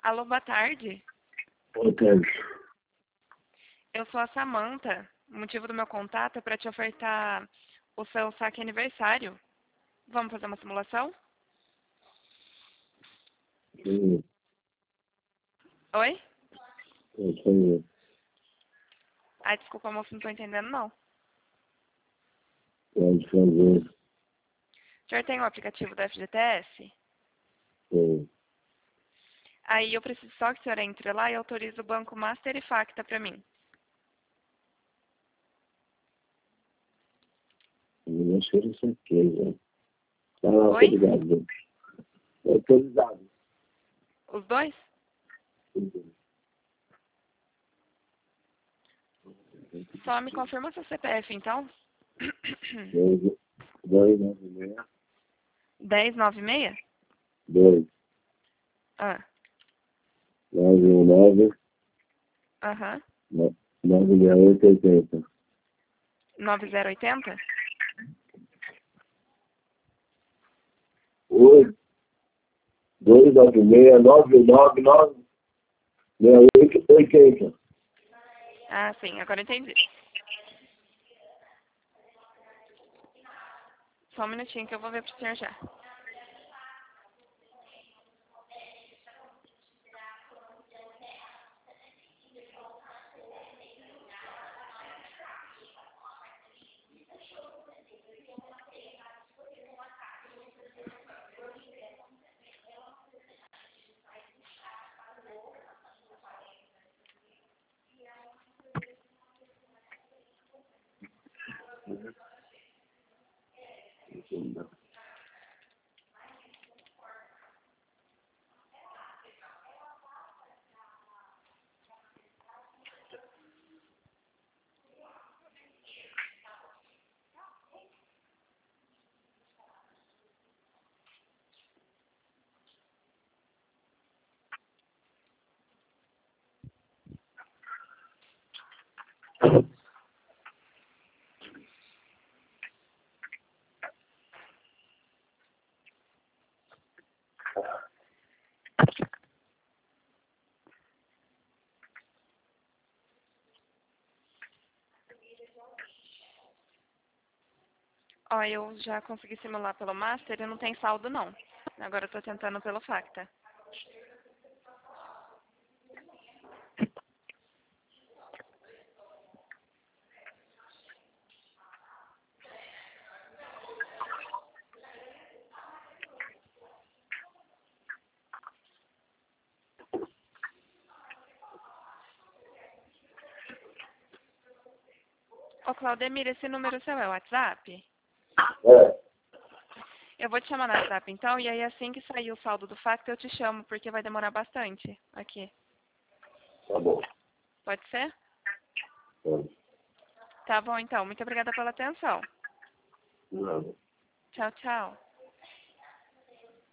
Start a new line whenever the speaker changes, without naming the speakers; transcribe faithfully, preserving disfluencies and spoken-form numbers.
Alô, boa tarde.
Boa tarde.
Eu sou a Samantha. O motivo do meu contato é para te ofertar o seu saque aniversário. Vamos fazer uma simulação?
Sim,
Oi?
eu sei.
Ai, desculpa, moço, não tô entendendo, não.
Pode fazer.
O senhor tem o aplicativo da F G T S?
Sim.
Aí eu preciso só que o senhor entre lá e autorize o Banco Master e Facta para mim.
Eu acho que eu certeza. Tá lá
Oi?
autorizado. Autorizado.
Os dois? Só me confirma seu C P F, então.
Dois, dois, nove, meia.
dez nove seis?
Dois,
Ah,
nove, um, nove,
aham.
no- nove, meia, oito, oitenta.
nove zero oito zero?
Oito, dois, nove, meia, nove, nove, nove, meia, oito, oitenta.
Ah, sim, agora eu entendi. Só um minutinho que eu vou ver pro senhor já. Ó, eu já consegui simular pelo Master e não tem saldo, não. Agora eu tô tentando pelo Facta. Ô, Claudemir, esse número seu é o WhatsApp?
É,
Eu vou te chamar no WhatsApp, então, e aí assim que sair o saldo do Facta, eu te chamo, porque vai demorar bastante aqui.
tá bom.
Pode ser?
Pode.
Tá bom, então. Muito obrigada pela atenção.
Nada.
Tchau, tchau.